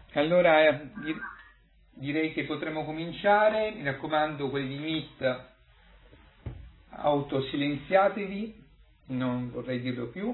Allora direi che potremmo cominciare. Mi raccomando, quelli di Meet, autosilenziatevi, non vorrei dirlo più,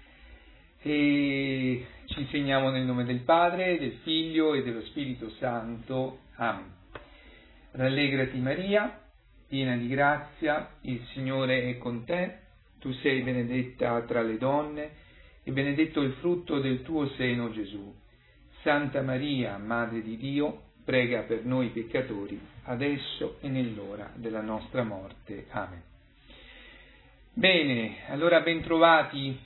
e ci insegniamo nel nome del Padre, del Figlio e dello Spirito Santo. Amen. Rallegrati Maria, piena di grazia, il Signore è con te, tu sei benedetta tra le donne e benedetto il frutto del tuo seno, Gesù. Santa Maria, Madre di Dio, prega per noi peccatori, adesso e nell'ora della nostra morte. Amen. Bene, allora bentrovati,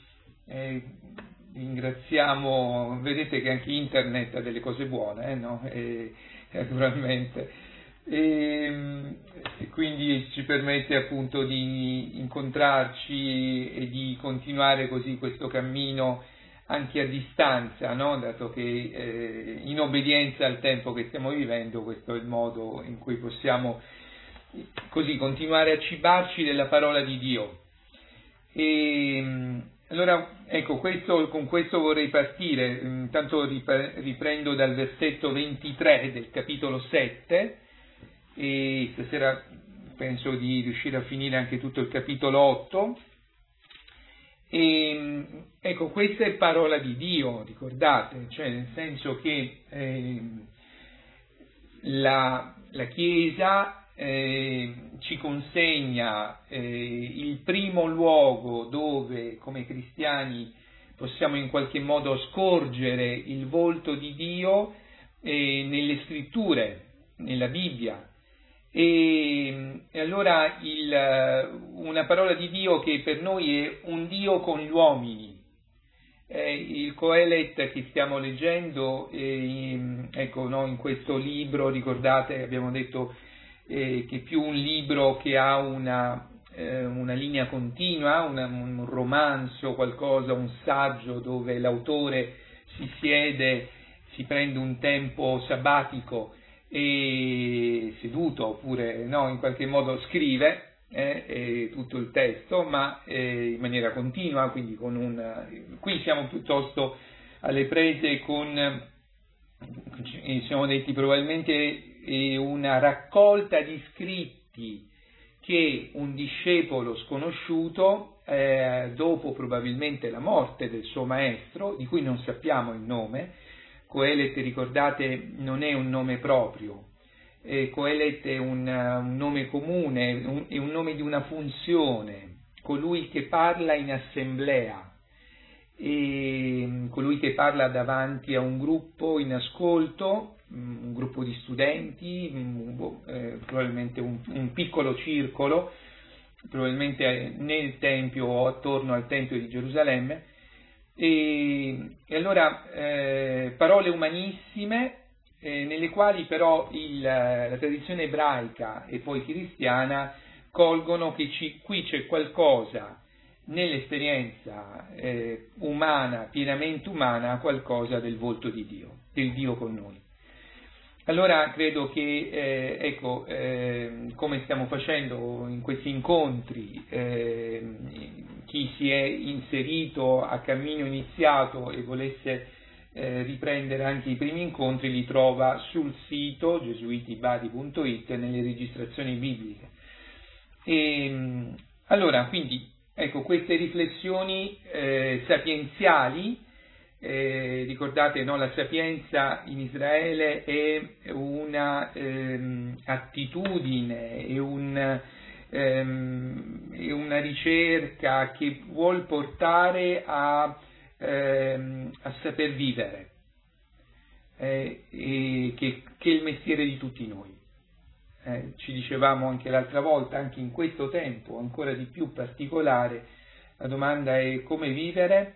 ringraziamo, vedete che anche internet ha delle cose buone, no? Naturalmente. E quindi ci permette appunto di incontrarci e di continuare così questo cammino anche a distanza, no? Dato che in obbedienza al tempo che stiamo vivendo, questo è il modo in cui possiamo così continuare a cibarci della parola di Dio. E allora ecco, con questo vorrei partire. Intanto riprendo dal versetto 23 del capitolo 7 e stasera penso di riuscire a finire anche tutto il capitolo 8. E ecco, questa è parola di Dio, ricordate, cioè nel senso che la Chiesa ci consegna il primo luogo dove come cristiani possiamo in qualche modo scorgere il volto di Dio nelle scritture, nella Bibbia. E allora una parola di Dio che per noi è un Dio con gli uomini. Il Coelet che stiamo leggendo, ecco, no, in questo libro, ricordate, abbiamo detto che è più un libro che ha una linea continua, un romanzo, qualcosa, un saggio dove l'autore si siede, si prende un tempo sabbatico e seduto oppure no, in qualche modo scrive tutto il testo, ma in maniera continua, quindi qui siamo piuttosto alle prese con, siamo detti probabilmente, una raccolta di scritti che un discepolo sconosciuto, dopo probabilmente la morte del suo maestro, di cui non sappiamo il nome, Coelet, ricordate, non è un nome proprio, Coelet è un nome comune, è un nome di una funzione, colui che parla in assemblea, e colui che parla davanti a un gruppo in ascolto, un gruppo di studenti, probabilmente un piccolo circolo, probabilmente nel Tempio o attorno al Tempio di Gerusalemme. E allora parole umanissime nelle quali però la tradizione ebraica e poi cristiana colgono che qui c'è qualcosa nell'esperienza umana, pienamente umana, qualcosa del volto di Dio, del Dio con noi. Allora credo che, ecco, come stiamo facendo in questi incontri, chi si è inserito a cammino iniziato e volesse riprendere anche i primi incontri li trova sul sito gesuitibadi.it nelle registrazioni bibliche. E allora, quindi, ecco, queste riflessioni sapienziali, ricordate, no, la sapienza in Israele è una attitudine, è una ricerca che vuol portare a saper vivere, che è il mestiere di tutti noi. Ci dicevamo anche l'altra volta, anche in questo tempo ancora di più particolare, la domanda è come vivere,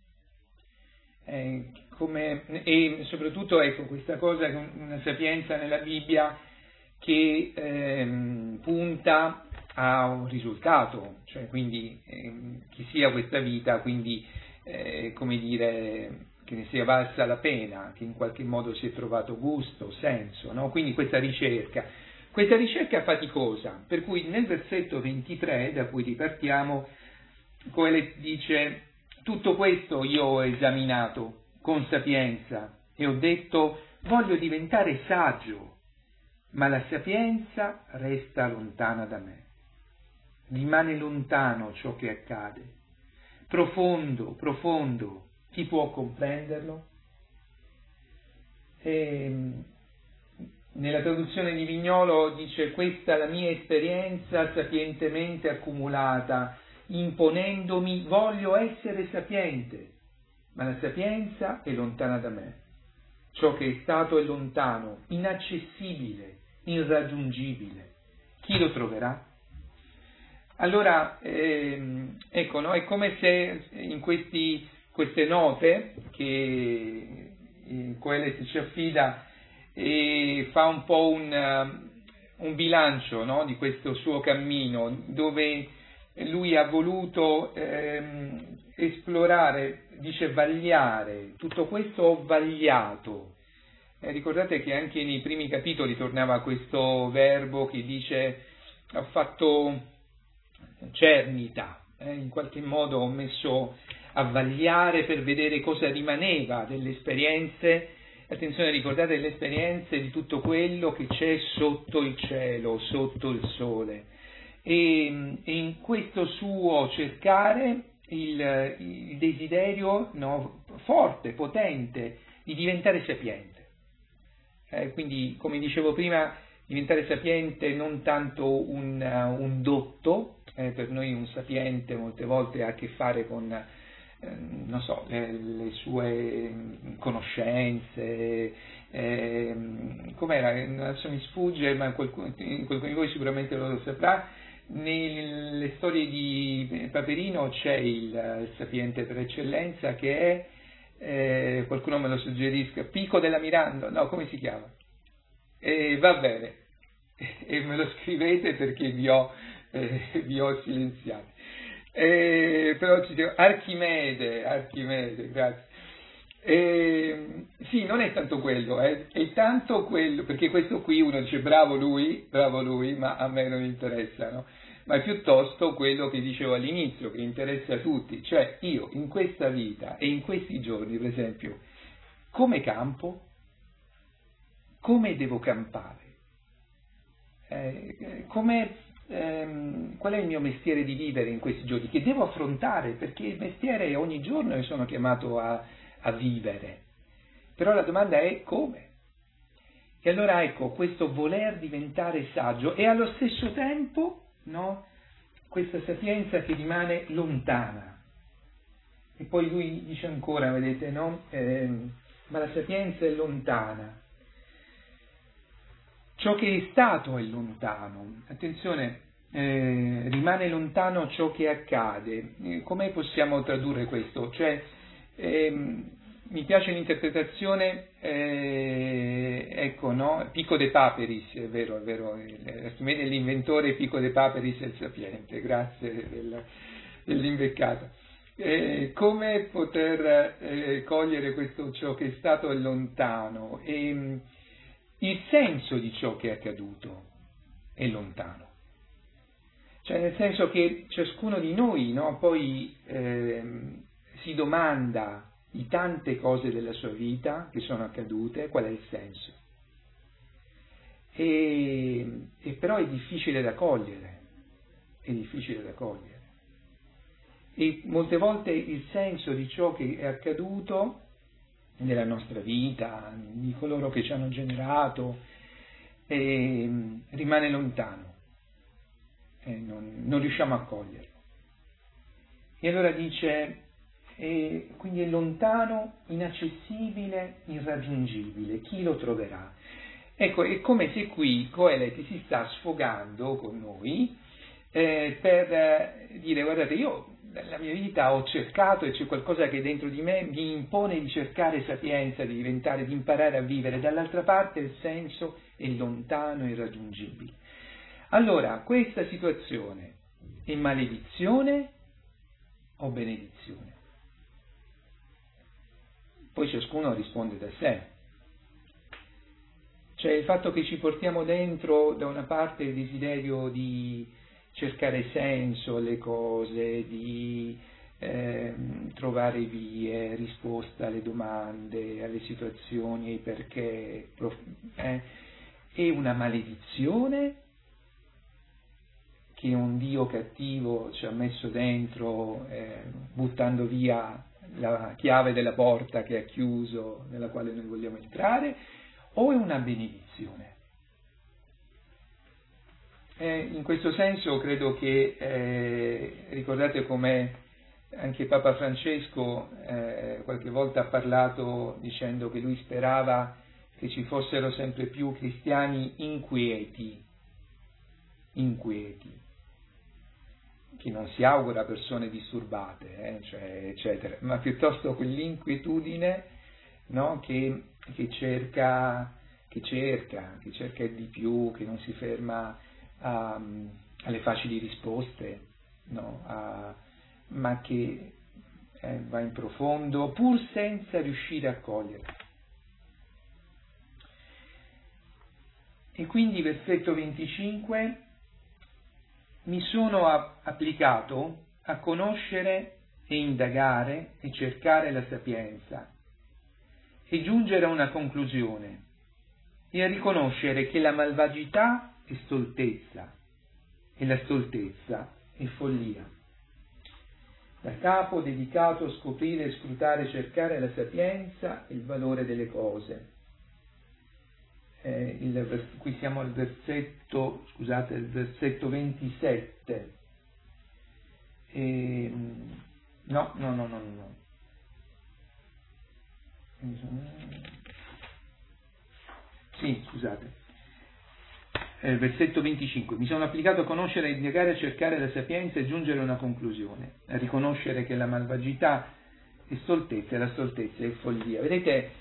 e soprattutto, ecco, questa cosa è una sapienza nella Bibbia che punta a un risultato, cioè quindi che sia questa vita, quindi come dire, che ne sia valsa la pena, che in qualche modo si è trovato gusto, senso, no? Quindi questa ricerca faticosa, per cui nel versetto 23 da cui ripartiamo, Coelet dice: tutto questo io ho esaminato con sapienza e ho detto voglio diventare saggio, ma la sapienza resta lontana da me. Rimane lontano ciò che accade. Profondo, profondo, chi può comprenderlo? Nella traduzione di Vignolo dice: questa è la mia esperienza sapientemente accumulata, imponendomi voglio essere sapiente, ma la sapienza è lontana da me. Ciò che è stato è lontano, inaccessibile, irraggiungibile. Chi lo troverà? Allora, ecco, no? È come se in queste note che Coelet ci affida fa un po' un bilancio, no? Di questo suo cammino, dove lui ha voluto esplorare, dice vagliare, tutto questo ho vagliato. Ricordate che anche nei primi capitoli tornava questo verbo che dice ho fatto cernita, in qualche modo ho messo a vagliare per vedere cosa rimaneva delle esperienze. Attenzione, ricordate le esperienze di tutto quello che c'è sotto il cielo, sotto il sole. E in questo suo cercare il desiderio, no, forte, potente, di diventare sapiente. Quindi, come dicevo prima, diventare sapiente non tanto un dotto, per noi un sapiente molte volte ha a che fare con, non so, le sue conoscenze, com'era, adesso mi sfugge, ma qualcuno di voi sicuramente lo saprà. Nelle storie di Paperino c'è il sapiente per eccellenza che è, qualcuno me lo suggerisca, Pico della Miranda, no, come si chiama? Va bene, e me lo scrivete perché vi ho silenziati. Però ci dico, Archimede, grazie. Sì, non è tanto quello, è tanto quello, perché questo qui uno dice bravo lui, ma a me non interessa, no? Ma è piuttosto quello che dicevo all'inizio, che interessa a tutti, cioè io in questa vita e in questi giorni, per esempio, come campo? Come devo campare? Qual è il mio mestiere di vivere in questi giorni? Che devo affrontare, perché il mestiere ogni giorno io sono chiamato a vivere. Però la domanda è come? E allora ecco, questo voler diventare saggio e allo stesso tempo, no, questa sapienza che rimane lontana. E poi lui dice ancora, vedete, no? Ma la sapienza è lontana. Ciò che è stato è lontano. Attenzione, rimane lontano ciò che accade. Come possiamo tradurre questo? Cioè, mi piace l'interpretazione, ecco, no? Pico de Paperis, è vero, l'inventore Pico de Paperis è il sapiente, grazie dell'inveccata. Come poter cogliere questo ciò che è stato è lontano? Il senso di ciò che è accaduto è lontano. Cioè nel senso che ciascuno di noi, no, poi si domanda di tante cose della sua vita che sono accadute, qual è il senso? E però è difficile da cogliere, E molte volte il senso di ciò che è accaduto nella nostra vita, di coloro che ci hanno generato, rimane lontano, non riusciamo a coglierlo. E allora dice, quindi è lontano, inaccessibile, irraggiungibile, chi lo troverà? Ecco, è come se qui Coelet si sta sfogando con noi per dire, guardate, io nella mia vita ho cercato e c'è qualcosa che dentro di me mi impone di cercare sapienza, di imparare a vivere, dall'altra parte il senso è lontano e irraggiungibile. Allora, questa situazione è maledizione o benedizione? Poi ciascuno risponde da sé. Cioè il fatto che ci portiamo dentro da una parte il desiderio di cercare senso alle cose, di trovare vie, risposta alle domande, alle situazioni, ai perché, è una maledizione che un Dio cattivo ci ha messo dentro, buttando via la chiave della porta che ha chiuso, nella quale noi vogliamo entrare, o è una benedizione? In questo senso credo che, ricordate come anche Papa Francesco qualche volta ha parlato dicendo che lui sperava che ci fossero sempre più cristiani inquieti, che non si augura persone disturbate, cioè, eccetera, ma piuttosto quell'inquietudine, no, che cerca di più, che non si ferma alle facili risposte, no, ma che va in profondo pur senza riuscire a cogliere. E quindi versetto 25: mi sono applicato a conoscere e indagare e cercare la sapienza e giungere a una conclusione e a riconoscere che la malvagità è stoltezza e la stoltezza è follia. Da capo dedicato a scoprire, scrutare, cercare la sapienza e il valore delle cose. Qui siamo al versetto 27. No. Sì, scusate. Versetto 25. Mi sono applicato a conoscere, indagare, a cercare la sapienza e giungere a una conclusione, a riconoscere che la malvagità è stoltezza e la stoltezza è follia. Vedete,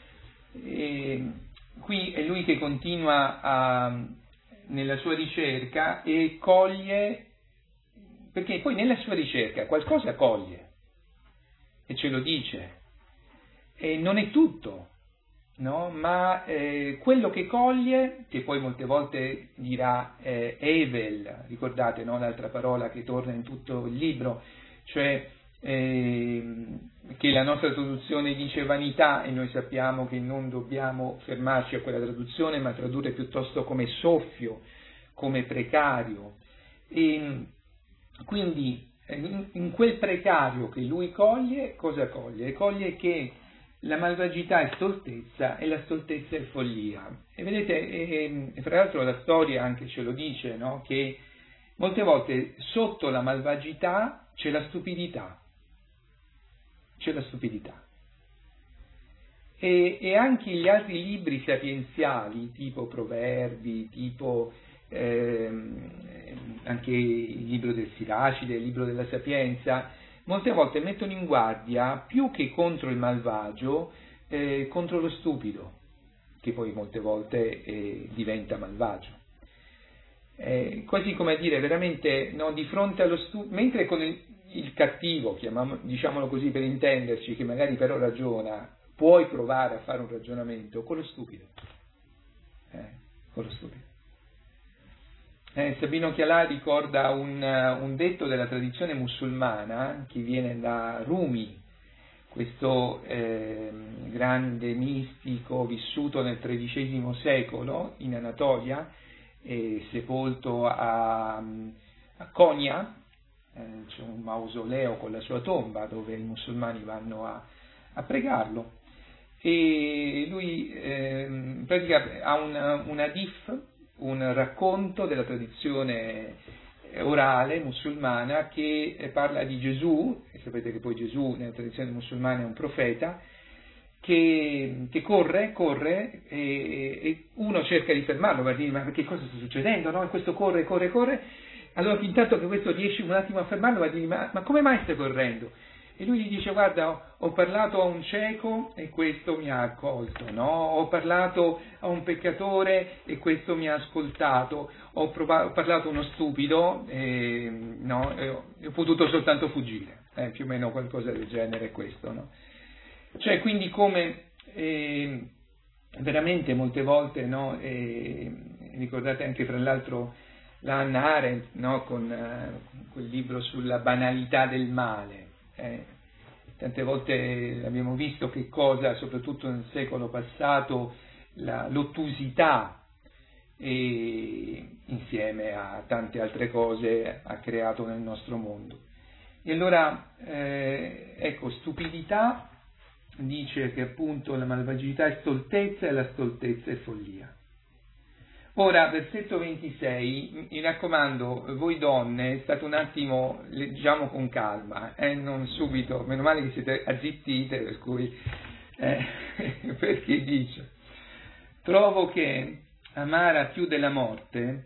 qui è lui che continua nella sua ricerca e coglie, perché poi nella sua ricerca qualcosa coglie e ce lo dice, e non è tutto, no? Ma quello che coglie, che poi molte volte dirà Evel, ricordate, no? L'altra parola che torna in tutto il libro, cioè che la nostra traduzione dice vanità, e noi sappiamo che non dobbiamo fermarci a quella traduzione, ma tradurre piuttosto come soffio, come precario. E quindi in quel precario che lui coglie, cosa coglie? Coglie che la malvagità è stoltezza e la stoltezza è follia. E vedete, fra l'altro la storia anche ce lo dice, no? Che molte volte sotto la malvagità c'è la stupidità. E anche gli altri libri sapienziali, tipo Proverbi, tipo anche il libro del Siracide, il libro della Sapienza, molte volte mettono in guardia, più che contro il malvagio, contro lo stupido, che poi molte volte diventa malvagio. Quasi come a dire, veramente, no, di fronte allo stupido, mentre con il cattivo, diciamolo così per intenderci, che magari però ragiona, puoi provare a fare un ragionamento, con lo stupido. Sabino Chialà ricorda un detto della tradizione musulmana che viene da Rumi, questo grande mistico vissuto nel XIII secolo in Anatolia, sepolto a Konya. C'è un mausoleo con la sua tomba dove i musulmani vanno a pregarlo, e lui in pratica ha un hadith, un racconto della tradizione orale musulmana che parla di Gesù, e sapete che poi Gesù nella tradizione musulmana è un profeta, che corre e uno cerca di fermarlo, per dire ma che cosa sta succedendo, no? E questo corre, allora intanto che questo riesce un attimo a fermarlo, va a dire ma come mai stai correndo? E lui gli dice guarda, ho parlato a un cieco e questo mi ha accolto, no? Ho parlato a un peccatore e questo mi ha ascoltato, ho parlato a uno stupido e ho potuto soltanto fuggire, più o meno qualcosa del genere è questo, no? Cioè quindi come veramente molte volte, no? Ricordate anche fra l'altro la Hannah Arendt, no? Con quel libro sulla banalità del male. Tante volte abbiamo visto che cosa, soprattutto nel secolo passato, l'ottusità e insieme a tante altre cose ha creato nel nostro mondo. E allora, ecco, stupidità dice che appunto la malvagità è stoltezza e la stoltezza è follia. Ora, versetto 26, mi raccomando, voi donne, state un attimo, leggiamo con calma, non subito, meno male che siete azzittite, per cui, perché dice, trovo che amara più della morte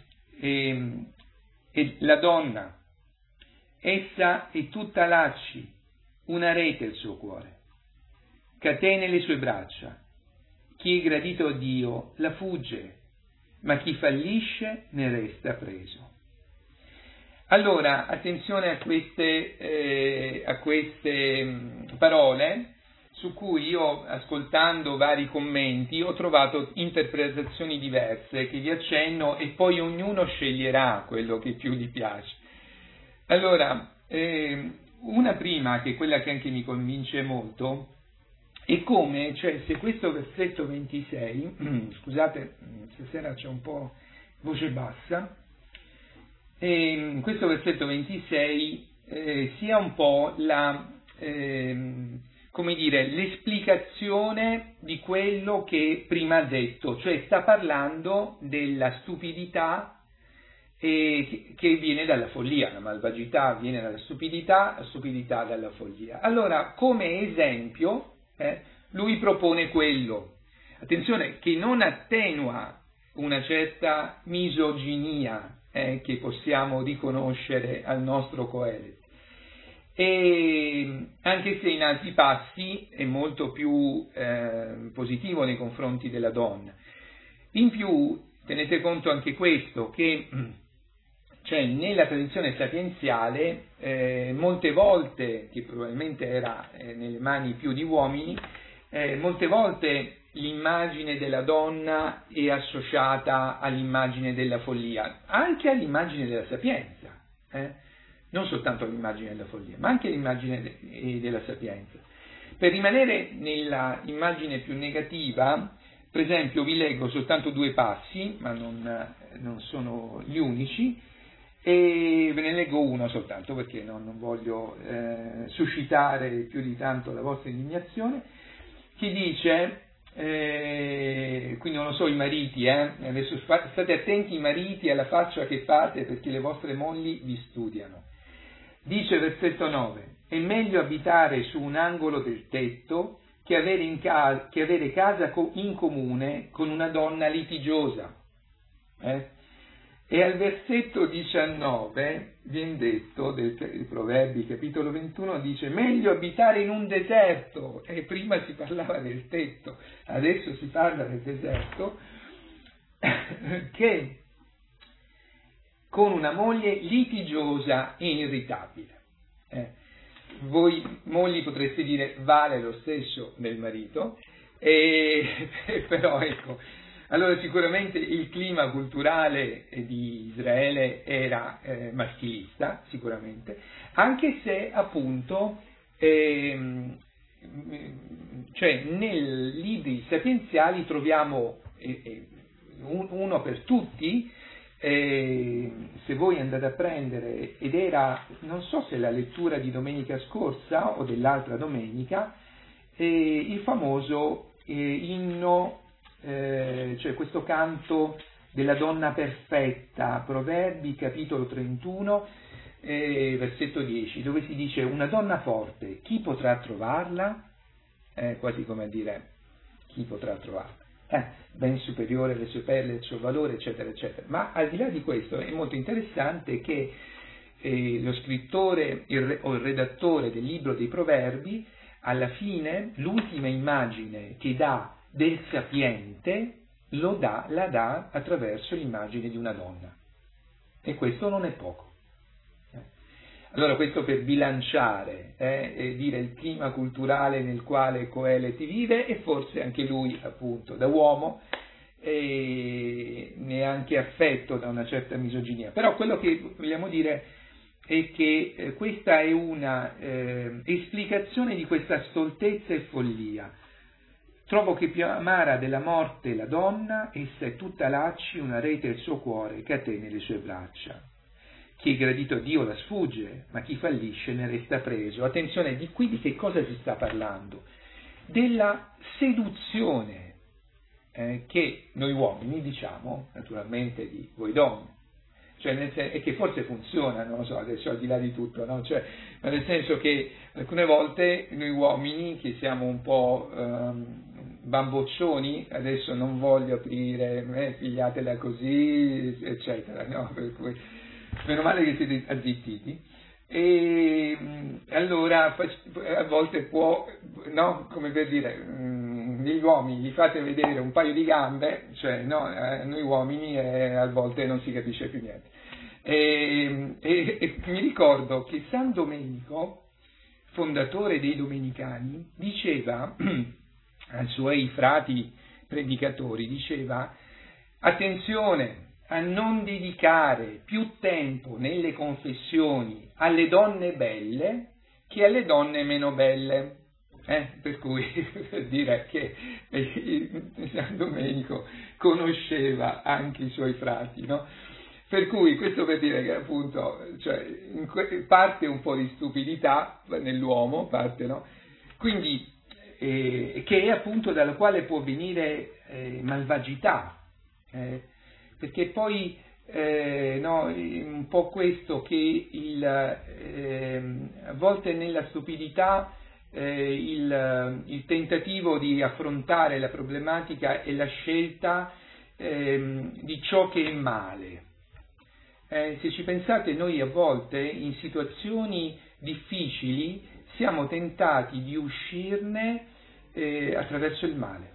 e la donna, essa è tutta lacci, una rete il suo cuore, catene le sue braccia, chi è gradito a Dio la fugge, ma chi fallisce ne resta preso. Allora, attenzione a queste parole, su cui io, ascoltando vari commenti, ho trovato interpretazioni diverse che vi accenno e poi ognuno sceglierà quello che più gli piace. Allora, una prima, che è quella che anche mi convince molto, e come, cioè, se questo versetto 26, scusate, stasera c'è un po' voce bassa, questo versetto 26 sia un po' come dire, l'esplicazione di quello che prima ha detto, cioè sta parlando della stupidità che viene dalla follia, la malvagità viene dalla stupidità, la stupidità dalla follia. Allora, come esempio, lui propone quello, attenzione, che non attenua una certa misoginia che possiamo riconoscere al nostro Coelet, e anche se in alti passi è molto più positivo nei confronti della donna. In più, tenete conto anche questo, che cioè nella tradizione sapienziale molte volte, che probabilmente era nelle mani più di uomini, molte volte l'immagine della donna è associata all'immagine della follia, anche all'immagine della sapienza, non soltanto all'immagine della follia, ma anche all'immagine della sapienza. Per rimanere nella immagine più negativa, per esempio vi leggo soltanto 2 passi, ma non sono gli unici, e ve ne leggo uno soltanto perché non voglio suscitare più di tanto la vostra indignazione, che dice, quindi non lo so i mariti, adesso state attenti i mariti alla faccia che fate perché le vostre mogli vi studiano. Dice versetto 9, è meglio abitare su un angolo del tetto che avere casa in comune con una donna litigiosa. E al versetto 19 viene detto, del Proverbi capitolo 21, dice meglio abitare in un deserto, e prima si parlava del tetto, adesso si parla del deserto, che con una moglie litigiosa e irritabile. Voi mogli potreste dire vale lo stesso del marito, però ecco, allora sicuramente il clima culturale di Israele era maschilista, sicuramente, anche se appunto, cioè nei libri sapienziali troviamo uno per tutti, se voi andate a prendere, ed era, non so se la lettura di domenica scorsa o dell'altra domenica, il famoso inno, cioè questo canto della donna perfetta, Proverbi capitolo 31, versetto 10, dove si dice una donna forte, chi potrà trovarla? Quasi come a dire, chi potrà trovarla? Ben superiore alle sue perle, al suo valore, eccetera, eccetera. Ma al di là di questo è molto interessante che lo scrittore o il redattore del libro dei Proverbi, alla fine, l'ultima immagine che dà del sapiente la dà attraverso l'immagine di una donna, e questo non è poco. Allora questo per bilanciare e dire il clima culturale nel quale Coelet vive, e forse anche lui appunto da uomo ne è anche affetto da una certa misoginia, però quello che vogliamo dire è che questa è una esplicazione di questa stoltezza e follia. Trovo che più amara della morte la donna, essa è tutta lacci, una rete il suo cuore, catene le sue braccia. Chi è gradito a Dio la sfugge, ma chi fallisce ne resta preso. Attenzione, di qui di che cosa si sta parlando? Della seduzione che noi uomini diciamo, naturalmente di voi donne, cioè e che forse funziona, non lo so, adesso al di là di tutto, no? Cioè, ma nel senso che alcune volte noi uomini che siamo un po' bamboccioni, adesso non voglio aprire, figliatela così, eccetera, no? Per cui, meno male che siete azzittiti, e allora a volte può, no? Come per dire, gli uomini gli fate vedere un paio di gambe, cioè no, noi uomini a volte non si capisce più niente. E mi ricordo che San Domenico, fondatore dei Domenicani, diceva ai suoi frati predicatori, diceva: attenzione a non dedicare più tempo nelle confessioni alle donne belle che alle donne meno belle. Per cui per dire che San Domenico conosceva anche i suoi frati, no? Per cui questo per dire che appunto, cioè, parte un po' di stupidità nell'uomo, parte, no? Quindi che è appunto dalla quale può venire malvagità, perché poi no, un po' questo che a volte nella stupidità il tentativo di affrontare la problematica e la scelta di ciò che è male. Se ci pensate, noi a volte in situazioni difficili siamo tentati di uscirne attraverso il male,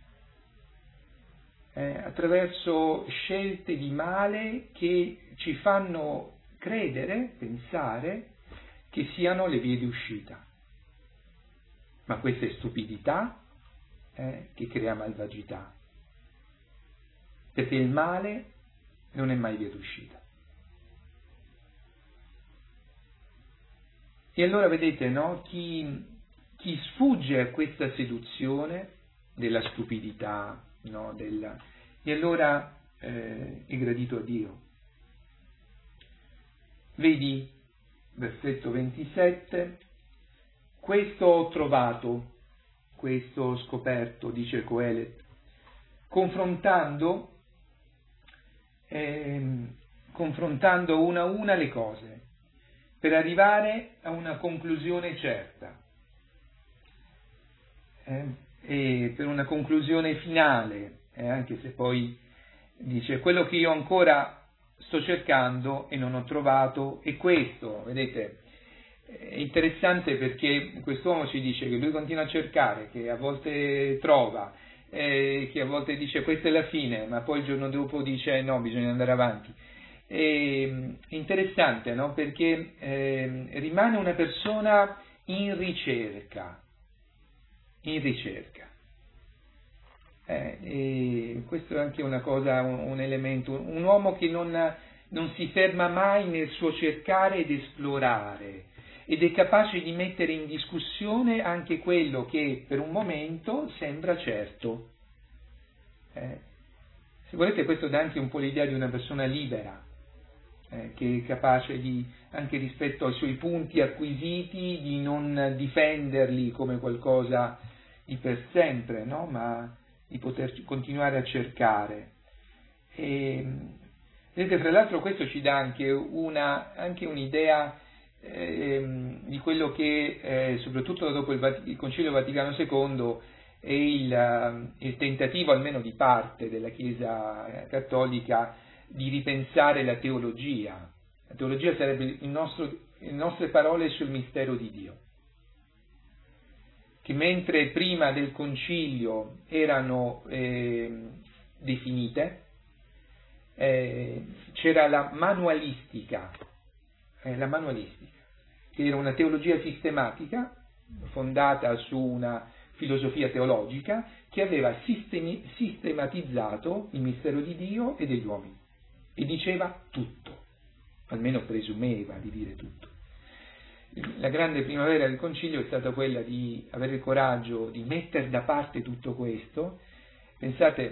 attraverso scelte di male che ci fanno credere, pensare che siano le vie di uscita. Ma questa è stupidità che crea malvagità, perché il male non è mai via d'uscita. E allora vedete, no? Chi sfugge a questa seduzione della stupidità, no? E allora è gradito a Dio. Vedi, versetto 27, questo ho trovato, questo ho scoperto, dice Coelet, confrontando una a una le cose, per arrivare a una conclusione certa, e per una conclusione finale, anche se poi dice quello che io ancora sto cercando e non ho trovato è questo. Vedete, è interessante perché quest'uomo ci dice che lui continua a cercare, che a volte trova, che a volte dice questa è la fine, ma poi il giorno dopo dice no, bisogna andare avanti. È interessante, no? Perché rimane una persona in ricerca. E questo è anche una cosa, un elemento, un uomo che non si ferma mai nel suo cercare ed esplorare, ed è capace di mettere in discussione anche quello che per un momento sembra certo. Se volete, questo dà anche un po' l'idea di una persona libera, che è capace di, anche rispetto ai suoi punti acquisiti, di non difenderli come qualcosa di per sempre, no? Ma di poter continuare a cercare. Vedete, fra l'altro questo ci dà anche un'idea di quello che, soprattutto dopo il Concilio Vaticano II, è il tentativo, almeno di parte della Chiesa cattolica, di ripensare la teologia. La teologia sarebbe le nostre parole sul mistero di Dio, che mentre prima del Concilio erano definite, c'era la manualistica, che era una teologia sistematica fondata su una filosofia teologica che aveva sistematizzato il mistero di Dio e degli uomini, e diceva tutto. almeno presumeva di dire tutto. La grande primavera del concilio è stata quella di avere il coraggio di mettere da parte tutto questo. Pensate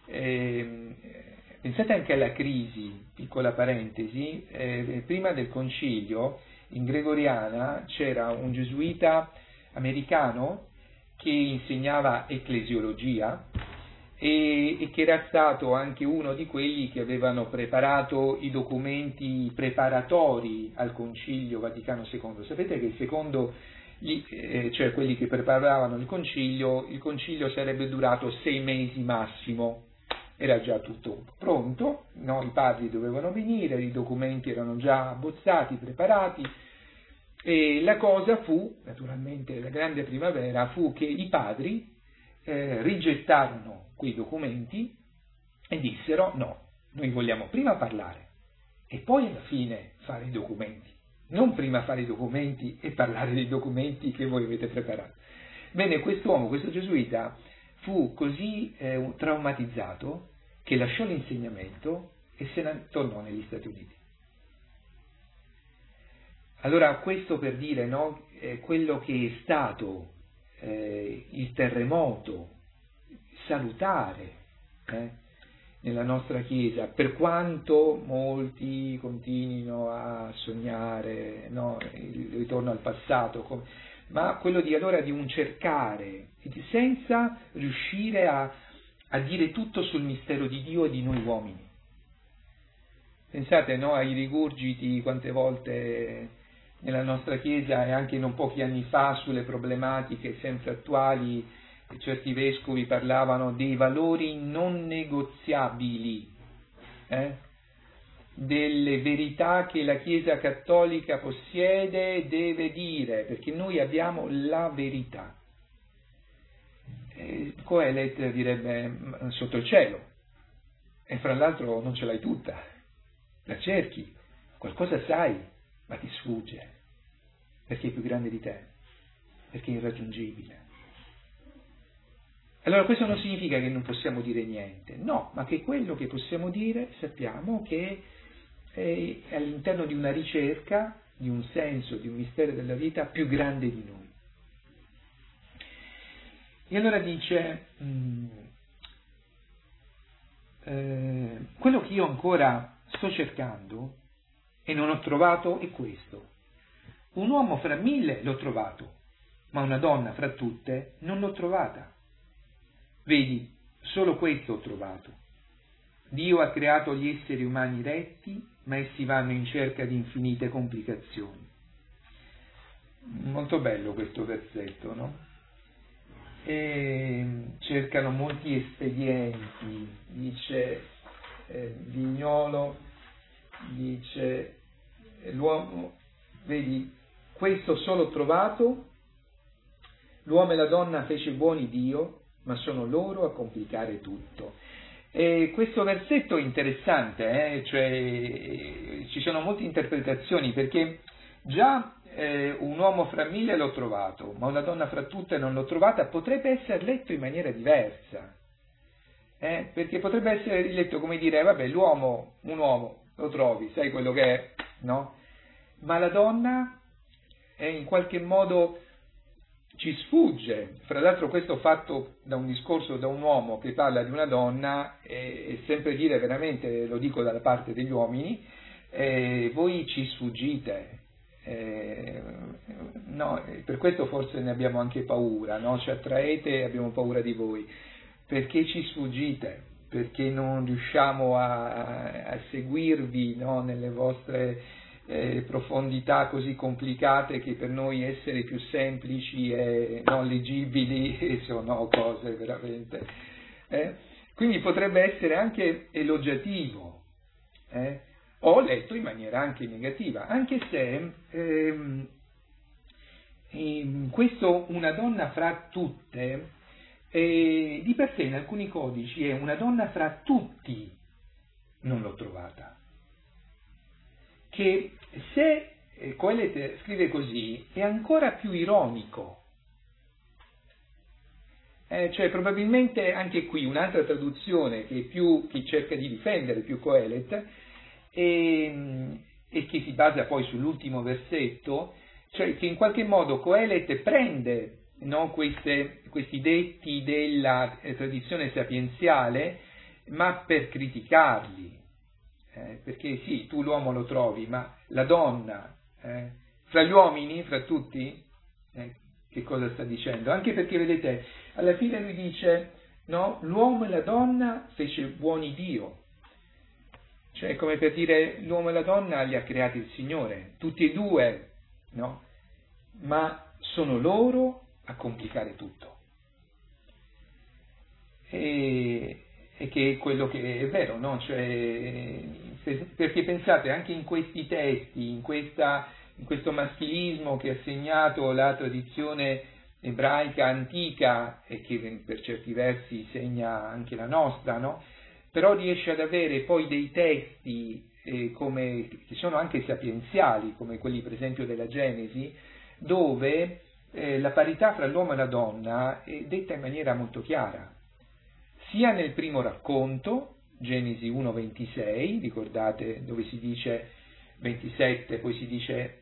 anche alla crisi, piccola parentesi, prima del concilio in Gregoriana c'era un gesuita americano che insegnava ecclesiologia e che era stato anche uno di quelli che avevano preparato i documenti preparatori al Concilio Vaticano II. Sapete che secondo cioè quelli che preparavano il concilio sarebbe durato 6 mesi massimo, era già tutto pronto, no? I padri dovevano venire, i documenti erano già abbozzati, preparati, e la cosa fu, naturalmente la grande primavera, fu che i padri rigettarono quei documenti e dissero no, noi vogliamo prima parlare e poi alla fine fare i documenti, non prima fare i documenti e parlare dei documenti che voi avete preparato. Bene, quest'uomo, questo gesuita, fu così traumatizzato che lasciò l'insegnamento e se ne tornò negli Stati Uniti. Allora, questo per dire, no, quello che è stato il terremoto salutare nella nostra Chiesa, per quanto molti continuino a sognare, no, il ritorno al passato, ma quello di allora di un cercare, senza riuscire a dire tutto sul mistero di Dio e di noi uomini. Pensate, no, ai rigurgiti quante volte nella nostra Chiesa e anche non pochi anni fa sulle problematiche sempre attuali, certi vescovi parlavano dei valori non negoziabili, delle verità che la Chiesa Cattolica possiede e deve dire, perché noi abbiamo la verità. Coelet direbbe sotto il cielo, e fra l'altro non ce l'hai tutta, la cerchi, qualcosa sai, ma ti sfugge, perché è più grande di te, perché è irraggiungibile. Allora questo non significa che non possiamo dire niente, no, ma che quello che possiamo dire sappiamo che è all'interno di una ricerca, di un senso, di un mistero della vita più grande di noi. E allora dice, quello che io ancora sto cercando e non ho trovato è questo. Un uomo fra 1000 l'ho trovato, ma una donna fra tutte non l'ho trovata. Vedi, solo questo ho trovato. Dio ha creato gli esseri umani retti, ma essi vanno in cerca di infinite complicazioni. Molto bello questo versetto, no? E cercano molti espedienti, dice Vignolo, dice l'uomo, vedi, questo solo ho trovato, l'uomo e la donna fece buoni Dio, ma sono loro a complicare tutto. E questo versetto è interessante, cioè ci sono molte interpretazioni, perché già un uomo fra 1000 l'ho trovato, ma una donna fra tutte non l'ho trovata, potrebbe essere letto in maniera diversa, perché potrebbe essere letto come dire, vabbè, un uomo lo trovi, sai quello che è, no? Ma la donna in qualche modo ci sfugge. Fra l'altro questo fatto da un discorso da un uomo che parla di una donna è sempre dire veramente, lo dico dalla parte degli uomini, voi ci sfuggite, no, per questo forse ne abbiamo anche paura, no? Ci attraete e abbiamo paura di voi, perché ci sfuggite, perché non riusciamo a seguirvi, no, nelle vostre profondità così complicate che per noi essere più semplici e non leggibili sono cose veramente. Quindi potrebbe essere anche elogiativo, o letto in maniera anche negativa, anche se questo una donna fra tutte di per sé in alcuni codici è una donna fra tutti non l'ho trovata. Che se Coelet scrive così è ancora più ironico, cioè probabilmente anche qui un'altra traduzione che cerca di difendere più Coelet è e che si basa poi sull'ultimo versetto, cioè che in qualche modo Coelet prende, no, questi detti della tradizione sapienziale, ma per criticarli, perché sì, tu l'uomo lo trovi, ma la donna, fra gli uomini, fra tutti, che cosa sta dicendo? Anche perché, vedete, alla fine lui dice, no, l'uomo e la donna fece buoni Dio, cioè come per dire l'uomo e la donna li ha creati il Signore, tutti e due, no? Ma sono loro a complicare tutto. E che è quello che è vero, no? Cioè, perché pensate, anche in questi testi, in questo maschilismo che ha segnato la tradizione ebraica antica e che per certi versi segna anche la nostra, no? Però riesce ad avere poi dei testi che sono anche sapienziali, come quelli per esempio della Genesi, dove la parità fra l'uomo e la donna è detta in maniera molto chiara, sia nel primo racconto, Genesi 1:26, ricordate dove si dice 27, poi si dice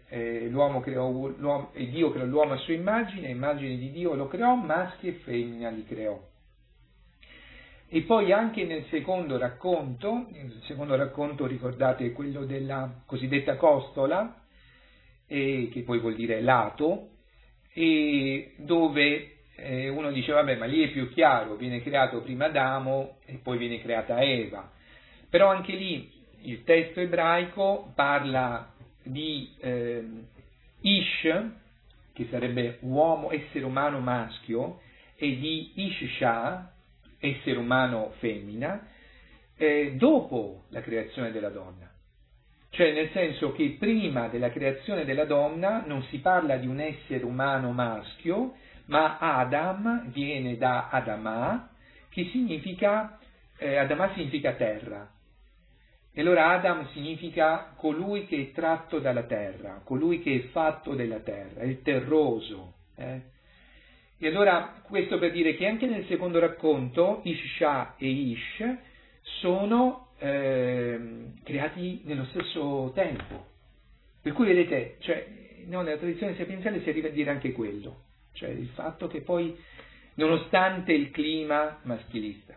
e Dio creò l'uomo a sua immagine di Dio lo creò, maschi e femmina li creò. E poi anche nel secondo racconto ricordate quello della cosiddetta costola, che poi vuol dire lato, e dove uno dice vabbè, ma lì è più chiaro, viene creato prima Adamo e poi viene creata Eva, però anche lì il testo ebraico parla di Ish, che sarebbe uomo, essere umano maschio, e di Ishsha, essere umano femmina, dopo la creazione della donna. Cioè nel senso che prima della creazione della donna non si parla di un essere umano maschio, ma Adam viene da Adama, che significa, Adama significa terra. E allora Adam significa colui che è tratto dalla terra, colui che è fatto della terra, il terroso. E allora questo per dire che anche nel secondo racconto Ishsha e Ish sono creati nello stesso tempo. Per cui vedete, cioè, no, nella tradizione sapienziale si arriva a dire anche quello, cioè il fatto che poi, nonostante il clima maschilista,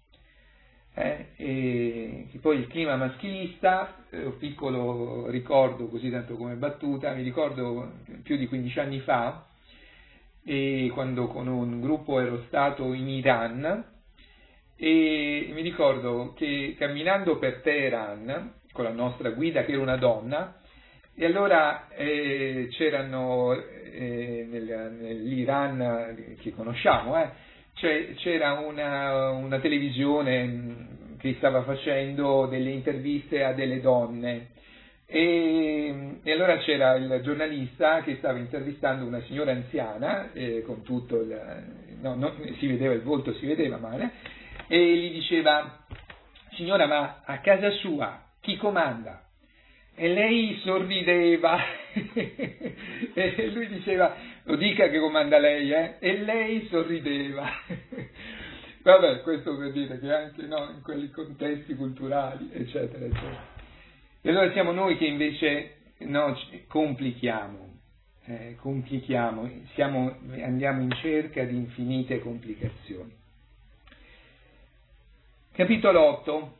e che poi il clima maschilista, un piccolo ricordo così tanto come battuta, mi ricordo più di 15 anni fa, e quando con un gruppo ero stato in Iran, e mi ricordo che camminando per Teheran con la nostra guida che era una donna, e allora c'erano nell'Iran che conosciamo, c'era una televisione che stava facendo delle interviste a delle donne, e allora c'era il giornalista che stava intervistando una signora anziana, con tutto si vedeva il volto, si vedeva male, e gli diceva: signora, ma a casa sua chi comanda? E lei sorrideva e lui diceva: lo dica che comanda lei, e lei sorrideva. Vabbè, questo per dire che anche in quei contesti culturali, eccetera, eccetera. E allora siamo noi che invece complichiamo, andiamo in cerca di infinite complicazioni. Capitolo 8.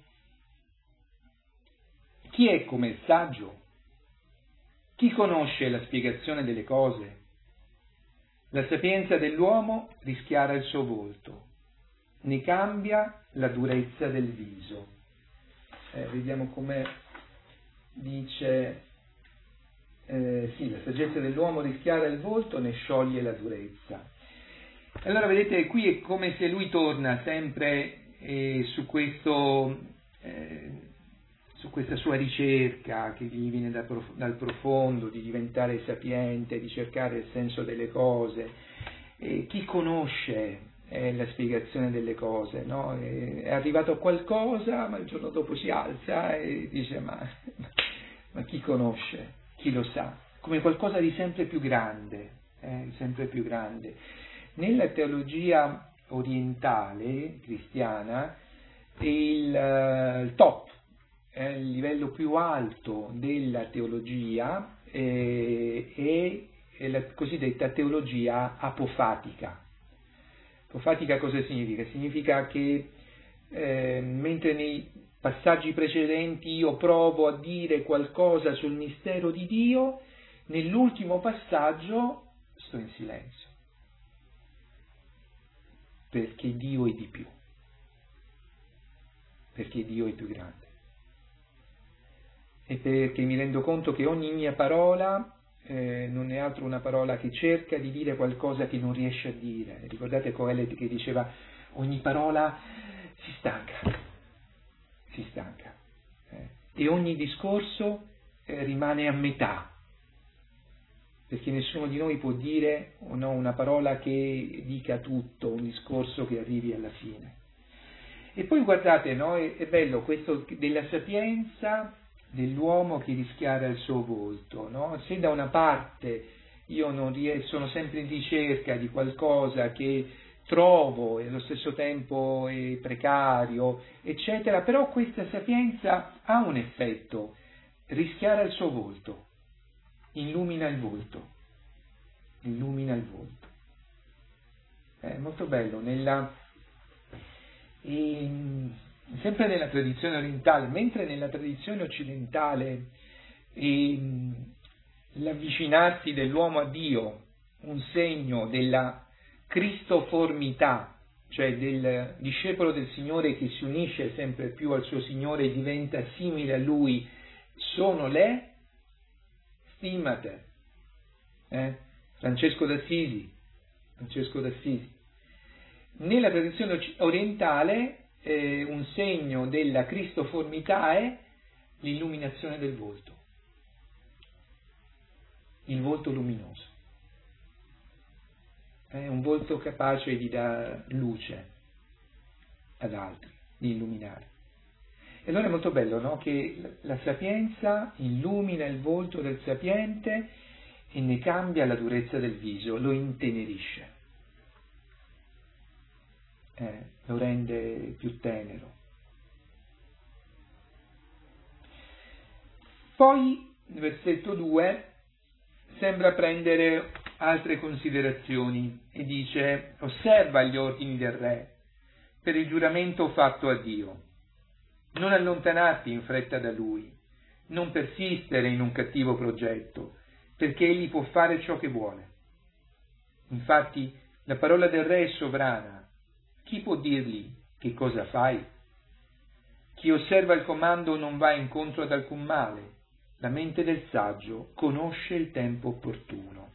Chi è come il saggio? Chi conosce la spiegazione delle cose? La sapienza dell'uomo rischiara il suo volto, ne cambia la durezza del viso. Vediamo come dice, sì, la saggezza dell'uomo rischiara il volto, ne scioglie la durezza. Allora vedete, qui è come se lui torna sempre su questa sua ricerca che gli viene dal profondo, di diventare sapiente, di cercare il senso delle cose. Chi conosce la spiegazione delle cose, no? È arrivato a qualcosa, ma il giorno dopo si alza e dice ma chi conosce, chi lo sa, come qualcosa di sempre più grande, sempre più grande. Nella teologia orientale cristiana il top è il livello più alto della teologia, è la cosiddetta teologia apofatica. Apofatica cosa significa? Significa che mentre nei passaggi precedenti io provo a dire qualcosa sul mistero di Dio, nell'ultimo passaggio sto in silenzio, perché Dio è di più, perché Dio è più grande, e perché mi rendo conto che ogni mia parola non è altro una parola che cerca di dire qualcosa che non riesce a dire. Ricordate Coelet che diceva ogni parola si stanca, e ogni discorso rimane a metà, perché nessuno di noi può dire una parola che dica tutto, un discorso che arrivi alla fine. E poi guardate, no? È bello questo della sapienza dell'uomo che rischiara il suo volto, no? Se da una parte io non sono sempre in ricerca di qualcosa che trovo e allo stesso tempo è precario, eccetera, però questa sapienza ha un effetto, rischiara il suo volto, illumina il volto. È molto bello, sempre nella tradizione orientale, mentre nella tradizione occidentale l'avvicinarsi dell'uomo a Dio, un segno della cristoformità, cioè del discepolo del Signore che si unisce sempre più al suo Signore e diventa simile a Lui, sono le stimmate. Francesco d'Assisi. Nella tradizione orientale un segno della cristoformità è l'illuminazione del volto, il volto luminoso, è un volto capace di dare luce ad altri, di illuminare. E allora è molto bello, no? Che la sapienza illumina il volto del sapiente e ne cambia la durezza del viso, lo intenerisce, lo rende più tenero. Poi, nel versetto 2, sembra prendere altre considerazioni e dice: osserva gli ordini del re per il giuramento fatto a Dio, non allontanarti in fretta da lui, non persistere in un cattivo progetto, perché egli può fare ciò che vuole. Infatti la parola del re è sovrana, chi può dirgli che cosa fai? Chi osserva il comando non va incontro ad alcun male, la mente del saggio conosce il tempo opportuno.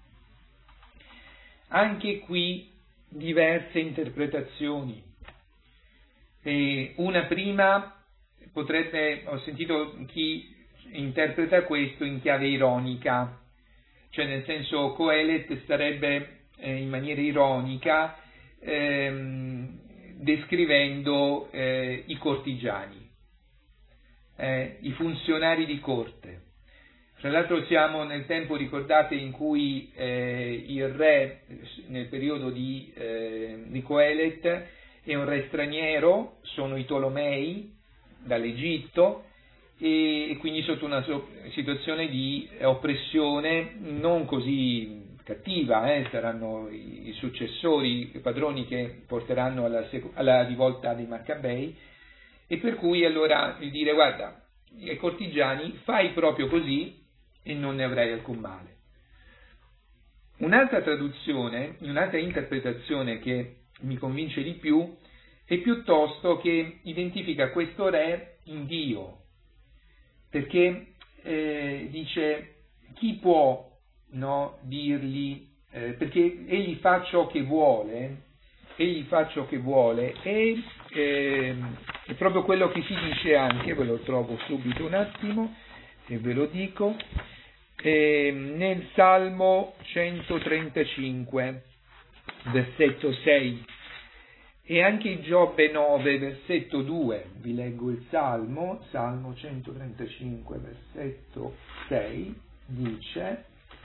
Anche qui diverse interpretazioni. Una prima ho sentito chi interpreta questo in chiave ironica, cioè nel senso Coelet starebbe in maniera ironica descrivendo i cortigiani, i funzionari di corte. Tra l'altro siamo nel tempo, ricordate, in cui il re, nel periodo di Coelet, è un re straniero, sono i Tolomei dall'Egitto, e quindi sotto una situazione di oppressione non così cattiva, saranno i successori, i padroni che porteranno alla rivolta dei Maccabei, e per cui allora il dire: guarda, ai cortigiani fai proprio così e non ne avrai alcun male. Un'altra traduzione, un'altra interpretazione che mi convince di più è piuttosto che identifica questo re in Dio, perché dice: chi può dirgli, perché egli fa ciò che vuole, è proprio quello che si dice anche, ve lo trovo subito un attimo e ve lo dico, nel Salmo 135, versetto 6, e anche in Giobbe 9, versetto 2, vi leggo il Salmo 135, versetto 6, dice,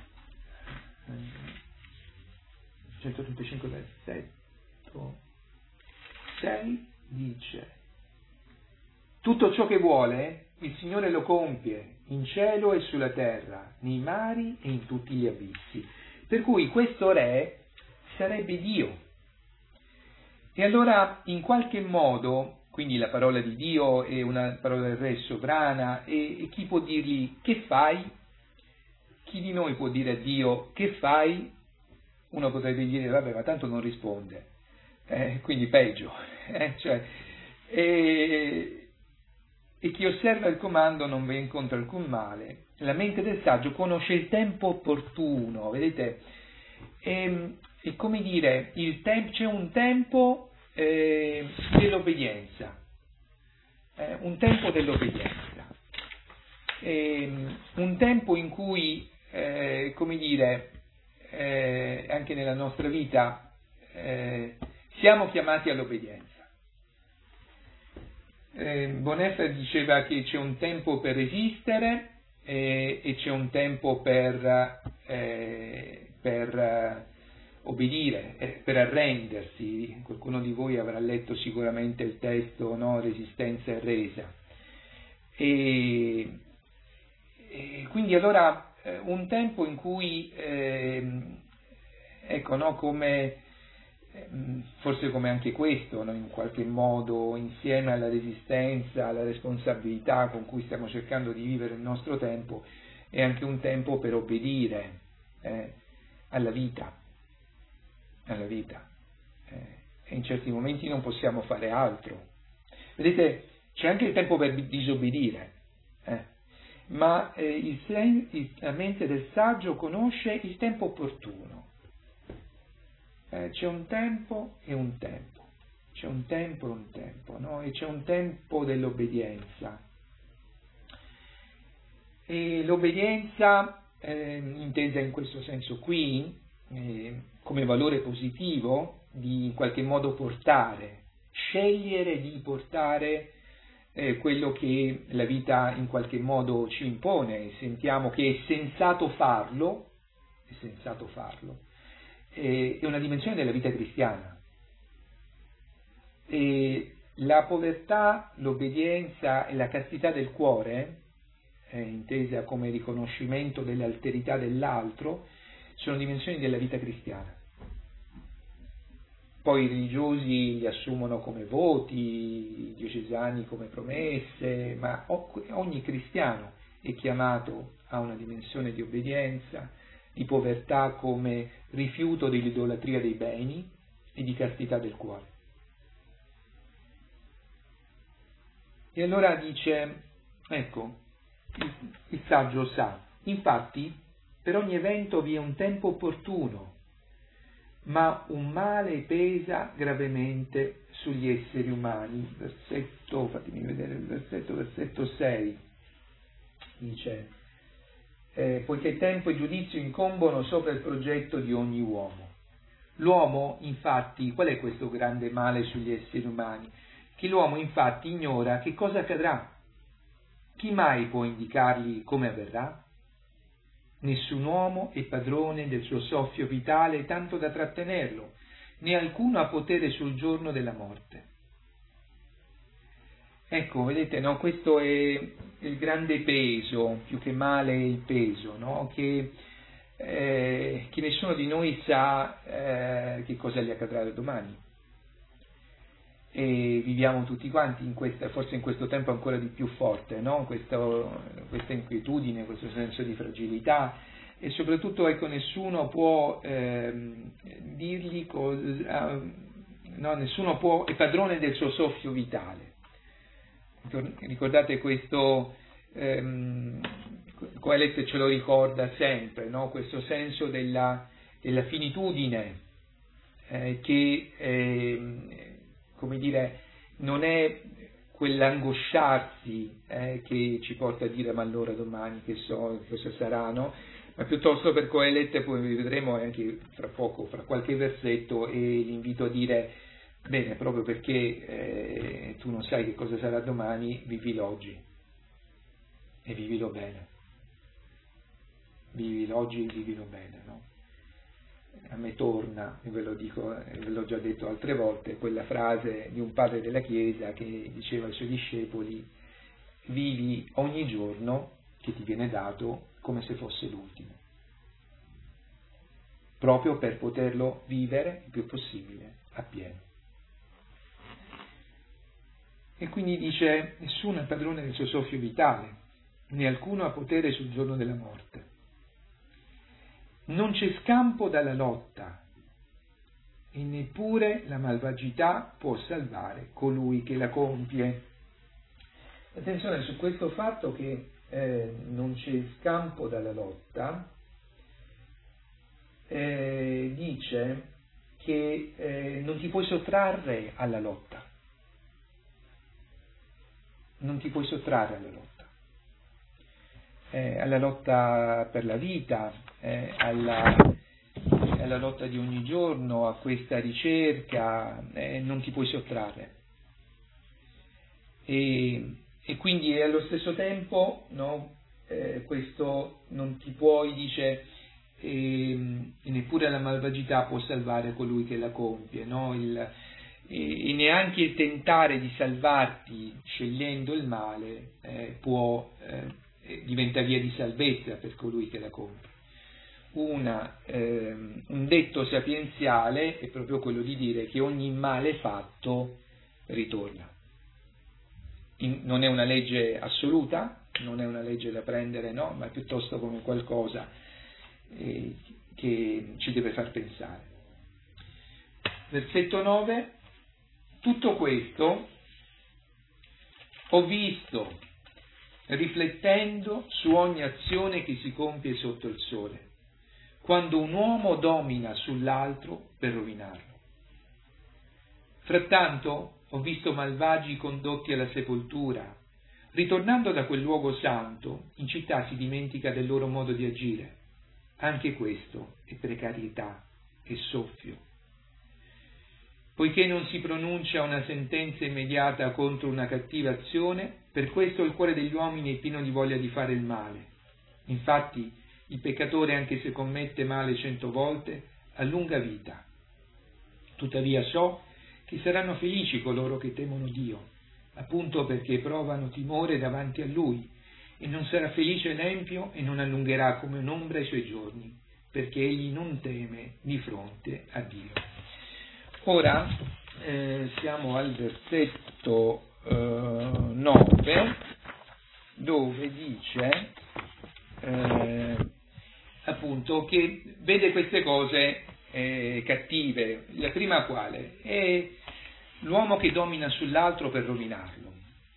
135, versetto 6, dice: tutto ciò che vuole il Signore lo compie in cielo e sulla terra, nei mari e in tutti gli abissi. Per cui questo Re sarebbe Dio. E allora, in qualche modo, quindi la parola di Dio è una parola del Re sovrana, e chi può dirgli che fai? Chi di noi può dire a Dio che fai? Uno potrebbe dire vabbè, ma tanto non risponde, quindi peggio. E chi osserva il comando non va incontro alcun male. La mente del saggio conosce il tempo opportuno, vedete? E come dire, c'è un tempo dell'obbedienza, un tempo dell'obbedienza, un tempo in cui, come dire, anche nella nostra vita siamo chiamati all'obbedienza. Bonhoeffer diceva che c'è un tempo per resistere e c'è un tempo per obbedire, per arrendersi. Qualcuno di voi avrà letto sicuramente il testo, no? Resistenza e resa. E quindi allora un tempo in cui, ecco, no, come forse come anche questo, no, in qualche modo, insieme alla resistenza, alla responsabilità con cui stiamo cercando di vivere il nostro tempo, è anche un tempo per obbedire alla vita. E in certi momenti non possiamo fare altro. Vedete, c'è anche il tempo per disobbedire, ma la mente del saggio conosce il tempo opportuno. C'è un tempo e un tempo, c'è un tempo e un tempo, no? E c'è un tempo dell'obbedienza. E l'obbedienza, intesa in questo senso qui, come valore positivo, di in qualche modo portare, scegliere di portare quello che la vita in qualche modo ci impone, sentiamo che è sensato farlo, è una dimensione della vita cristiana. E la povertà, l'obbedienza e la castità del cuore, intesa come riconoscimento dell'alterità dell'altro, sono dimensioni della vita cristiana. Poi i religiosi li assumono come voti, i diocesani come promesse, ma ogni cristiano è chiamato a una dimensione di obbedienza, di povertà come rifiuto dell'idolatria dei beni e di castità del cuore. E allora dice, ecco, il saggio sa, infatti per ogni evento vi è un tempo opportuno, ma un male pesa gravemente sugli esseri umani. Fatemi vedere il versetto 6, dice, poiché tempo e giudizio incombono sopra il progetto di ogni uomo. L'uomo, infatti, qual è questo grande male sugli esseri umani? Che l'uomo, infatti, ignora che cosa accadrà. Chi mai può indicargli come avverrà? Nessun uomo è padrone del suo soffio vitale tanto da trattenerlo, né alcuno ha potere sul giorno della morte. Ecco, vedete, no? Questo è il grande peso, più che male il peso, no? Che nessuno di noi sa che cosa gli accadrà domani. E viviamo tutti quanti forse in questo tempo ancora di più forte, no? Questa inquietudine, questo senso di fragilità, e soprattutto, ecco, nessuno può dirgli nessuno è padrone del suo soffio vitale. Ricordate questo, Coelet ce lo ricorda sempre, no? Questo senso della finitudine, che come dire, non è quell'angosciarsi che ci porta a dire ma allora domani che cosa sarà, no? Ma piuttosto per Coelet, poi vedremo anche fra poco, fra qualche versetto, e l'invito a dire bene, proprio perché tu non sai che cosa sarà domani, vivi l'oggi e vivilo bene. Vivi l'oggi e vivilo bene, no? A me torna, ve lo dico, ve l'ho già detto altre volte, quella frase di un padre della Chiesa che diceva ai suoi discepoli: vivi ogni giorno che ti viene dato come se fosse l'ultimo, proprio per poterlo vivere il più possibile appieno. E quindi dice: nessuno è padrone del suo soffio vitale, né alcuno ha potere sul giorno della morte. Non c'è scampo dalla lotta, e neppure la malvagità può salvare colui che la compie. Attenzione su questo fatto che non c'è scampo dalla lotta. Dice che non ti puoi sottrarre alla lotta. Non ti puoi sottrarre alla lotta per la vita, alla lotta di ogni giorno, a questa ricerca, non ti puoi sottrarre. E quindi allo stesso tempo, no, questo non ti puoi, dice, e neppure la malvagità può salvare colui che la compie, no? E neanche il tentare di salvarti scegliendo il male diventa via di salvezza per colui che la compie. Un detto sapienziale è proprio quello di dire che ogni male fatto ritorna. Non è una legge assoluta, non è una legge da prendere, no, ma è piuttosto come qualcosa che ci deve far pensare. Versetto 9: tutto questo ho visto riflettendo su ogni azione che si compie sotto il sole, quando un uomo domina sull'altro per rovinarlo. Frattanto ho visto malvagi condotti alla sepoltura. Ritornando da quel luogo santo, in città si dimentica del loro modo di agire. Anche questo è precarietà e soffio. Poiché non si pronuncia una sentenza immediata contro una cattiva azione, per questo il cuore degli uomini è pieno di voglia di fare il male. Infatti, il peccatore, anche se commette male 100 volte, ha lunga vita. Tuttavia so che saranno felici coloro che temono Dio, appunto perché provano timore davanti a Lui, e non sarà felice l'empio e non allungherà come un'ombra i suoi giorni, perché egli non teme di fronte a Dio. Ora siamo al versetto 9, dove dice appunto che vede queste cose cattive. La prima quale? È l'uomo che domina sull'altro per rovinarlo.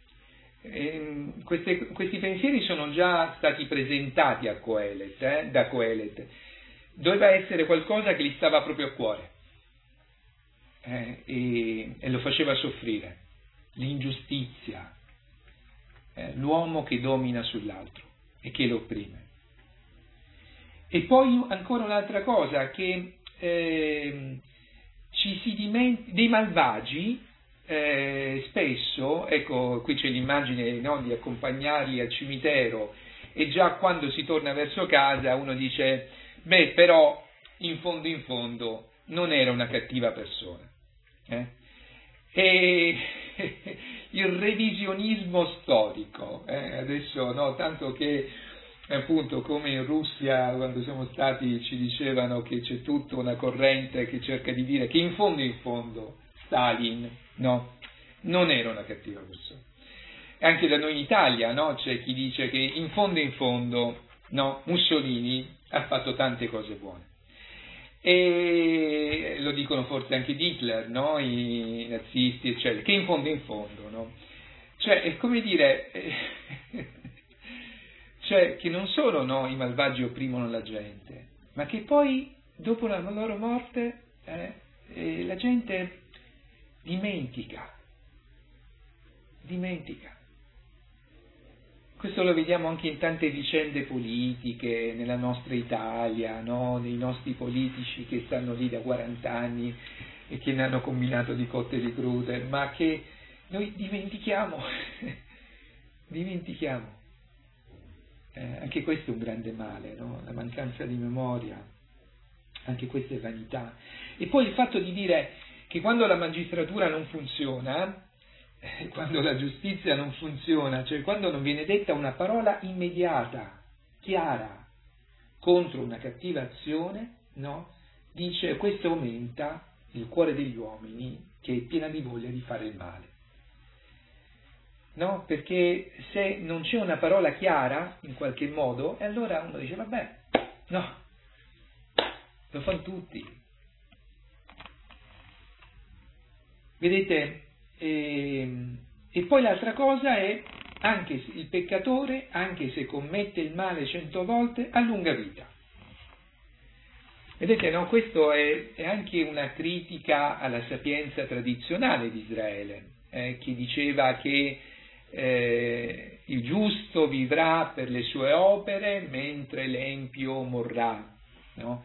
Questi pensieri sono già stati presentati a Coelet, da Coelet. Doveva essere qualcosa che gli stava proprio a cuore e lo faceva soffrire. L'ingiustizia, l'uomo che domina sull'altro e che lo opprime. E poi ancora un'altra cosa, che ci si dimentica dei malvagi. Spesso, ecco, qui c'è l'immagine, no, di accompagnarli al cimitero, e già quando si torna verso casa uno dice: beh, però in fondo non era una cattiva persona. E il revisionismo storico, adesso, no, tanto che appunto, come in Russia quando siamo stati ci dicevano che c'è tutta una corrente che cerca di dire che in fondo Stalin, no, non era una cattiva persona. Anche da noi in Italia, no, c'è chi dice che in fondo, no, Mussolini ha fatto tante cose buone. E lo dicono forse anche di Hitler, no, i nazisti, eccetera, che in fondo, no. Cioè, è come dire, cioè che non solo, no, i malvagi opprimono la gente, ma che poi dopo la loro morte la gente dimentica. Questo lo vediamo anche in tante vicende politiche nella nostra Italia, no? Dei nostri politici che stanno lì da 40 anni e che ne hanno combinato di cotte e di crude, ma che noi dimentichiamo. Anche questo è un grande male, no? La mancanza di memoria, anche questa è vanità. E poi il fatto di dire che quando la magistratura non funziona, quando la giustizia non funziona, cioè quando non viene detta una parola immediata, chiara, contro una cattiva azione, no? Dice questo aumenta il cuore degli uomini che è piena di voglia di fare il male. No? Perché se non c'è una parola chiara in qualche modo, e allora uno dice vabbè, no, lo fanno tutti. Vedete? E poi l'altra cosa è, anche il peccatore, anche se commette il male 100 volte, ha lunga vita. Vedete, no? Questo è anche una critica alla sapienza tradizionale di Israele, che diceva che il giusto vivrà per le sue opere, mentre l'empio morrà. No?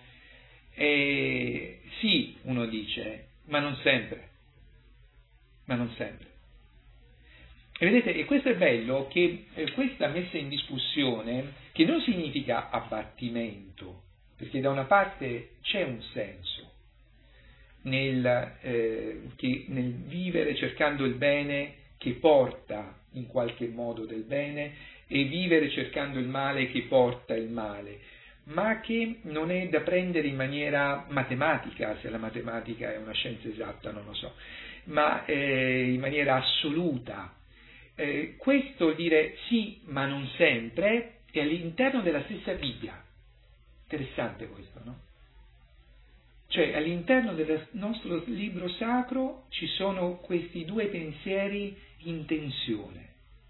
Sì, uno dice, ma non sempre. Ma non sempre. E vedete, e questo è bello, che questa messa in discussione, che non significa abbattimento, perché da una parte c'è un senso nel vivere cercando il bene che porta in qualche modo del bene e vivere cercando il male che porta il male, ma che non è da prendere in maniera matematica, se la matematica è una scienza esatta non lo so, ma in maniera assoluta. Questo dire sì, ma non sempre, è all'interno della stessa Bibbia. Interessante questo, no? Cioè, all'interno del nostro libro sacro ci sono questi due pensieri in tensione,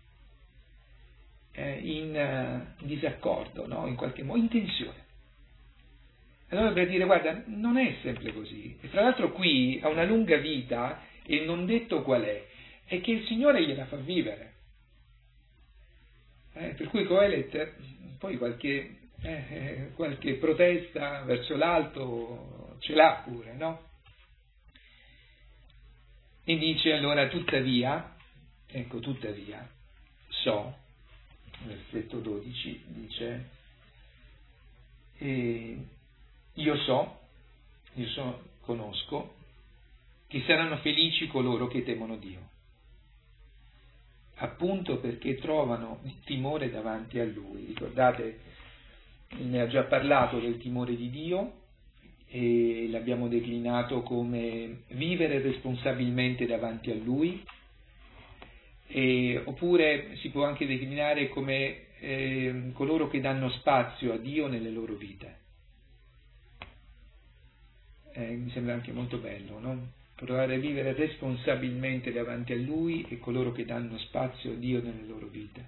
in disaccordo, no? In qualche modo, in tensione. Allora per dire, guarda, non è sempre così. E tra l'altro qui ha una lunga vita e non detto qual è che il Signore gliela fa vivere. Per cui Coelet poi qualche protesta verso l'alto ce l'ha pure, no? E dice allora tuttavia, so, versetto 12 dice, conosco che saranno felici coloro che temono Dio, appunto perché trovano il timore davanti a Lui. Ricordate, ne ha già parlato del timore di Dio e l'abbiamo declinato come vivere responsabilmente davanti a Lui, oppure si può anche declinare come coloro che danno spazio a Dio nelle loro vite. Mi sembra anche molto bello, no? Provare a vivere responsabilmente davanti a Lui e coloro che danno spazio a Dio nelle loro vite.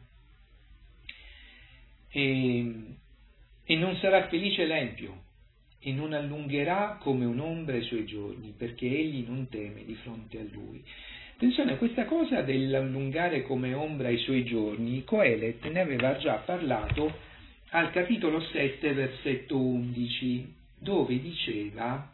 E non sarà felice l'empio, e non allungherà come un'ombra i suoi giorni, perché egli non teme di fronte a Lui. Attenzione a questa cosa dell'allungare come ombra i suoi giorni, Coelet ne aveva già parlato al capitolo 7, versetto 11, dove diceva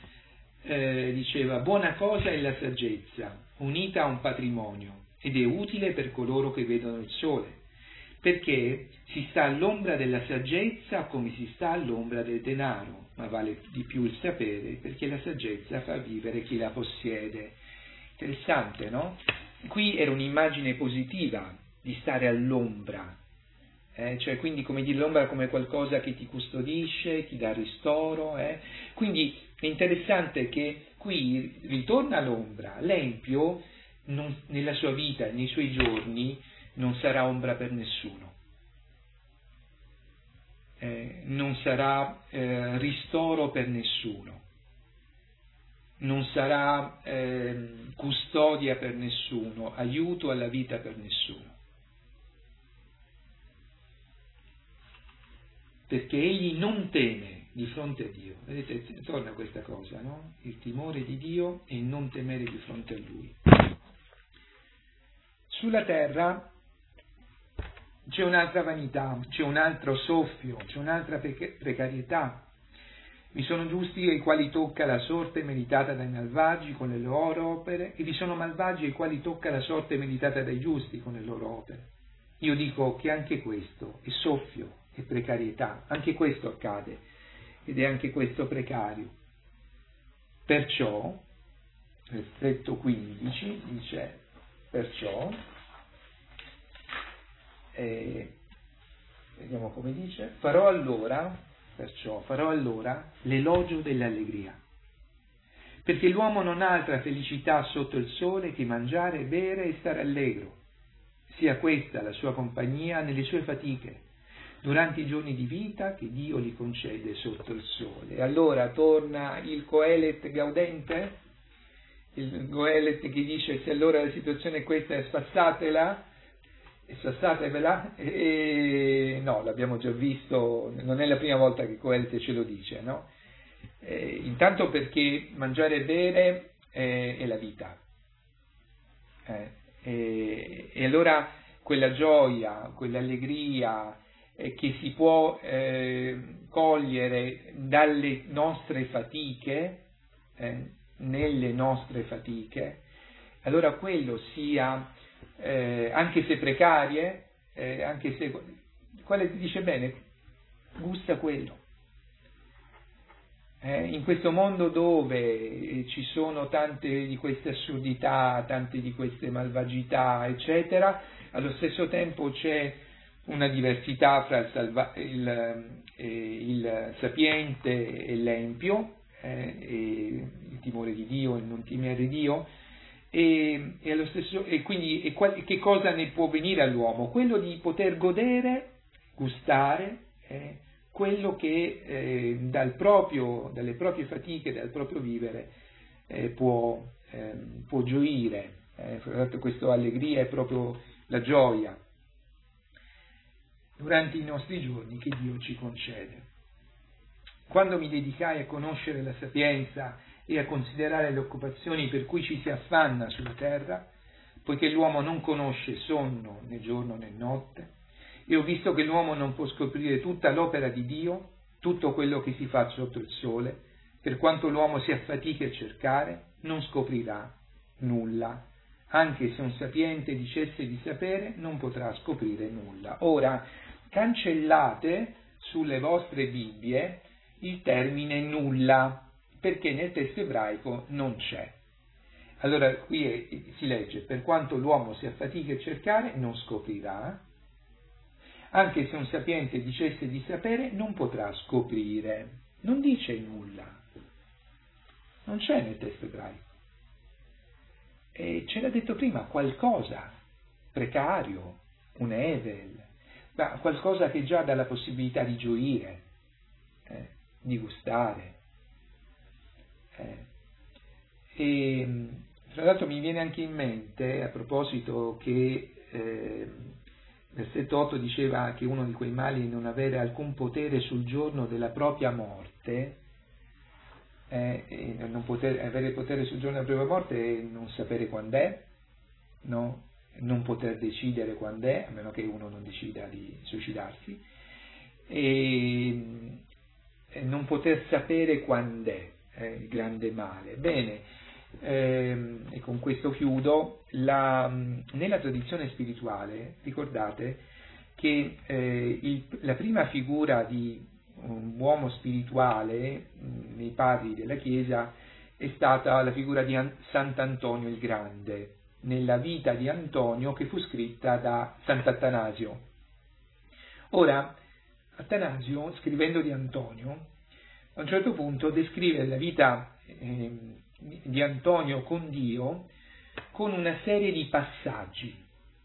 buona cosa è la saggezza, unita a un patrimonio, ed è utile per coloro che vedono il sole, perché si sta all'ombra della saggezza come si sta all'ombra del denaro, ma vale di più il sapere, perché la saggezza fa vivere chi la possiede. Interessante, no? Qui era un'immagine positiva di stare all'ombra, cioè quindi come dire l'ombra come qualcosa che ti custodisce, ti dà ristoro, quindi è interessante che qui ritorna l'ombra, l'empio nella sua vita, nei suoi giorni, non sarà ombra per nessuno, non sarà ristoro per nessuno, non sarà custodia per nessuno, aiuto alla vita per nessuno. Perché egli non teme di fronte a Dio. Vedete, torna questa cosa, no? Il timore di Dio e il non temere di fronte a Lui. Sulla terra c'è un'altra vanità, c'è un altro soffio, c'è un'altra precarietà. Vi sono giusti ai quali tocca la sorte meritata dai malvagi con le loro opere, e vi sono malvagi ai quali tocca la sorte meritata dai giusti con le loro opere. Io dico che anche questo è soffio e precarietà, anche questo accade, ed è anche questo precario. Perciò, versetto 15, dice, perciò, vediamo come dice, farò allora l'elogio dell'allegria, perché l'uomo non ha altra felicità sotto il sole che mangiare, bere e stare allegro, sia questa la sua compagnia nelle sue fatiche, durante i giorni di vita che Dio gli concede sotto il sole. E allora torna il Coelet gaudente, il Coelet che dice: se allora la situazione è questa, spassatevela, e no, l'abbiamo già visto, non è la prima volta che Coelet ce lo dice, no? Intanto perché mangiare e bere è la vita, e allora quella gioia, quell'allegria che si può cogliere dalle nostre fatiche, nelle nostre fatiche, allora quello sia, anche se precarie, anche se, quale ti dice bene, gusta quello. In questo mondo dove ci sono tante di queste assurdità, tante di queste malvagità, eccetera, allo stesso tempo c'è una diversità fra il sapiente e l'empio, il timore di Dio e il non temere Dio, e quindi che cosa ne può venire all'uomo? Quello di poter godere, gustare, quello che dalle proprie fatiche, dal proprio vivere può gioire. Questa allegria è proprio la gioia durante i nostri giorni che Dio ci concede. Quando mi dedicai a conoscere la sapienza e a considerare le occupazioni per cui ci si affanna sulla terra, poiché l'uomo non conosce sonno né giorno né notte, e ho visto che l'uomo non può scoprire tutta l'opera di Dio, tutto quello che si fa sotto il sole, per quanto l'uomo si affatichi a cercare, non scoprirà nulla. Anche se un sapiente dicesse di sapere, non potrà scoprire nulla. Ora, cancellate sulle vostre Bibbie il termine nulla, perché nel testo ebraico non c'è. Allora qui si legge: per quanto l'uomo si affatichi a cercare, non scoprirà. Anche se un sapiente dicesse di sapere, non potrà scoprire. Non dice nulla. Non c'è nel testo ebraico. E ce l'ha detto prima, qualcosa, precario, un evel, ma qualcosa che già dà la possibilità di gioire, di gustare. E tra l'altro mi viene anche in mente, a proposito, che versetto 8 diceva che uno di quei mali è non avere alcun potere sul giorno della propria morte, e non avere potere sul giorno della propria morte è non sapere quando è, no? Non poter decidere quando è, a meno che uno non decida di suicidarsi, e non poter sapere quando è il grande male. Bene, e con questo chiudo. Nella tradizione spirituale, ricordate che la prima figura di un uomo spirituale nei padri della Chiesa è stata la figura di Sant'Antonio il Grande, nella vita di Antonio che fu scritta da Sant'Attanasio. Ora, Attanasio, scrivendo di Antonio, a un certo punto descrive la vita di Antonio con Dio con una serie di passaggi,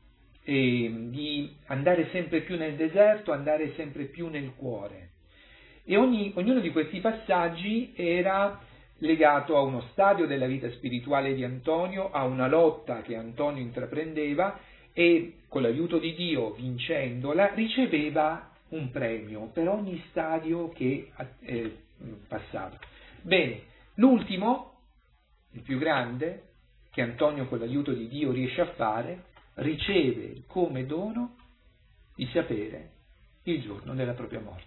di andare sempre più nel deserto, andare sempre più nel cuore. E ognuno di questi passaggi era legato a uno stadio della vita spirituale di Antonio, a una lotta che Antonio intraprendeva e con l'aiuto di Dio, vincendola, riceveva un premio per ogni stadio che passava. Bene, l'ultimo, il più grande, che Antonio con l'aiuto di Dio riesce a fare, riceve come dono di sapere il giorno della propria morte.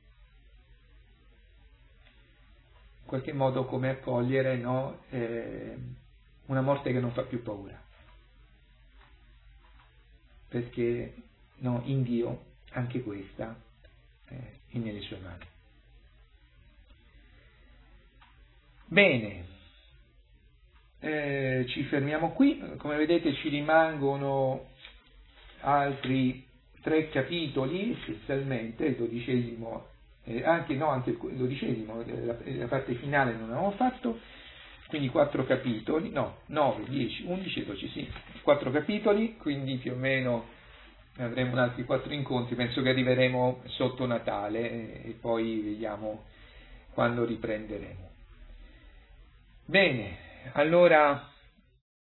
In qualche modo come accogliere, no, una morte che non fa più paura, perché no, in Dio anche questa è nelle sue mani. Bene, ci fermiamo qui. Come vedete ci rimangono altri 3 capitoli essenzialmente, il 12°, anche il 12°, la parte finale non avevamo fatto, quindi 4 capitoli, 9, 10, 11 e 12, sì, 4 capitoli, quindi più o meno avremo altri 4 incontri, penso che arriveremo sotto Natale e poi vediamo quando riprenderemo. Bene, allora